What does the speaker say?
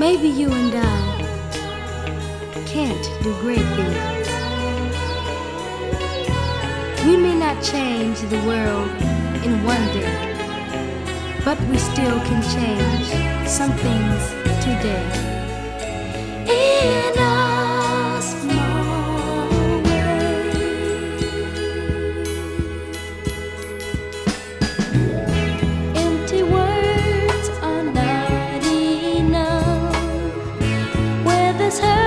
Maybe you and I can't do great things. We may not change the world in one day, but we still can change some things today. In a small way. Empty words are not enough where there's hurt.